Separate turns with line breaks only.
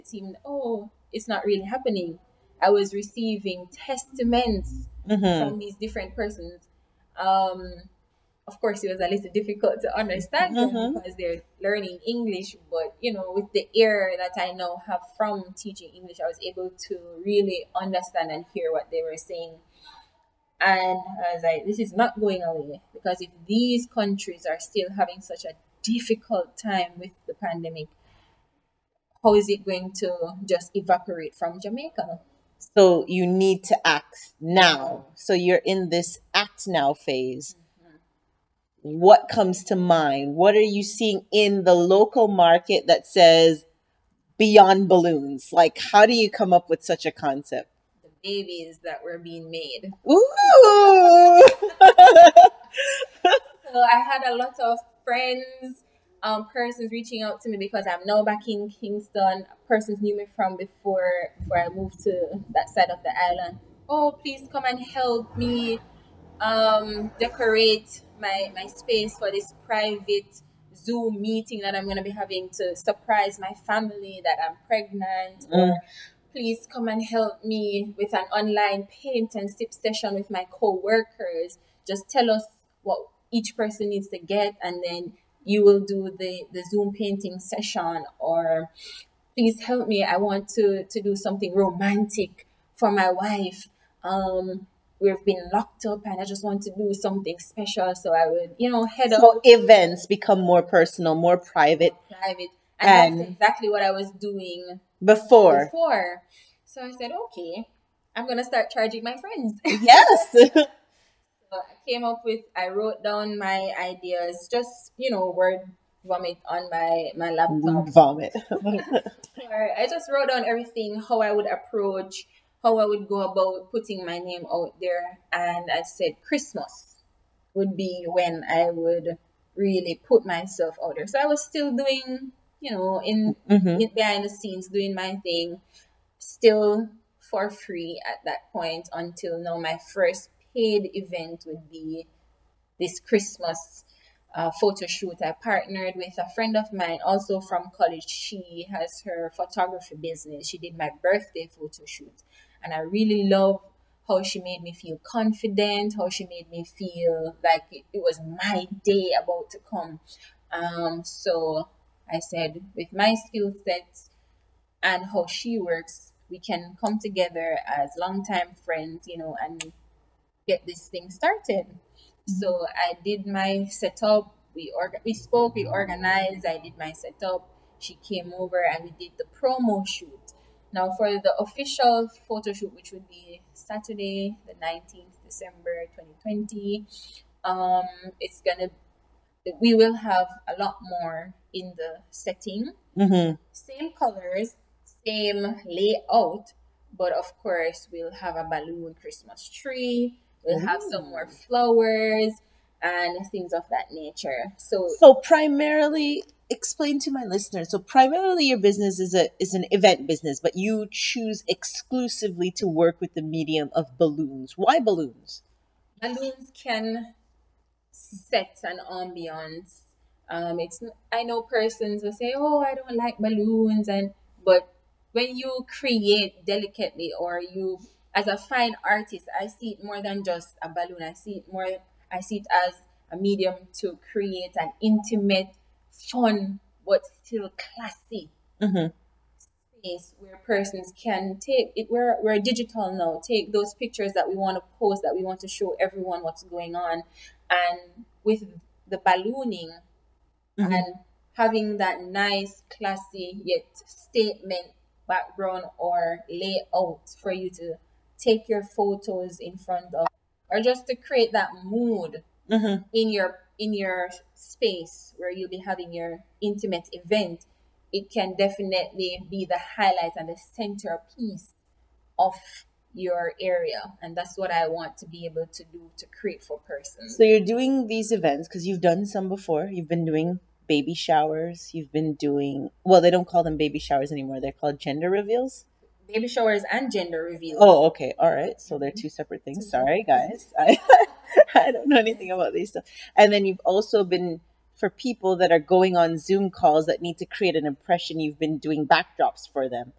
it seemed, oh, it's not really happening. I was receiving testaments
Mm-hmm.
from these different persons. Um, of course, it was a little difficult to understand them
Mm-hmm.
because they're learning English. But with the ear that I now have from teaching English, I was able to really understand and hear what they were saying. And I was like, this is not going away, because if these countries are still having such a difficult time with the pandemic, how is it going to just evaporate from Jamaica?
So you need to act now. So you're in this act now phase. What comes to mind? What are you seeing in the local market that says beyond balloons? Like, how do you come up with such a concept?
The babies that were being made.
Ooh.
So I had a lot of friends, persons reaching out to me because I'm now back in Kingston. Persons knew me from before I moved to that side of the island. Oh, please come and help me decorate my space for this private Zoom meeting that I'm going to be having to surprise my family that I'm pregnant,
Mm.
or please come and help me with an online paint and sip session with my co-workers. Just tell us what each person needs to get, and then you will do the Zoom painting session. Or please help me, I want to do something romantic for my wife. We've been locked up and I just want to do something special, so I would head
So
out
events become more personal, more private,
private. And that's
and
exactly what I was doing
before.
before. So I said, okay, I'm gonna start charging my friends.
Yes.
So I wrote down my ideas, just word vomit on my laptop.
Vomit.
Or I just wrote down everything, how I would approach, how I would go about putting my name out there. And I said Christmas would be when I would really put myself out there. So I was still doing,
Hmm.
in behind the scenes, doing my thing, still for free at that point, until now. My first paid event would be this Christmas photo shoot. I partnered with a friend of mine, also from college. She has her photography business. She did my birthday photo shoot, and I really love how she made me feel confident, how she made me feel like it was my day about to come. So I said, with my skill sets and how she works, we can come together as longtime friends, and get this thing started. So I did my setup. We spoke, we organized. I did my setup. She came over and we did the promo shoot. Now for the official photo shoot, which would be Saturday, the 19th December 2020, um, it's gonna we will have a lot more in the setting,
Hmm.
same colors, same layout, but of course we'll have a balloon Christmas tree, we'll have some more flowers and things of that nature. So
So primarily, explain to my listeners. So primarily, your business is an event business, but you choose exclusively to work with the medium of balloons. Why balloons?
balloons can set an ambiance. It's I know persons will say, "Oh, I don't like balloons," but when you create delicately, or you, as a fine artist, I see it more than just a balloon. I see it as a medium to create an intimate, fun, but still classy
Hmm.
space where persons can take it. We're digital now. Take those pictures that we want to post, that we want to show everyone what's going on, and with the ballooning
Hmm.
and having that nice, classy yet statement background or layout for you to take your photos in front of, or just to create that mood
Hmm.
in your space where you'll be having your intimate event. It can definitely be the highlight and the centerpiece of your area, and that's what I want to be able to do, to create for
So
persons.
you're doing these events because you've done some before. You've been doing baby showers. You've been doing, well, they don't call them baby showers anymore. They're called gender reveals.
Baby showers and gender reveals.
Oh, okay. All right. So they're two separate things.
Two
Sorry,
separate things.
guys. I don't know anything
Yes.
about these stuff. And then you've also been for people that are going on Zoom calls that need to create an impression you've been doing backdrops for them?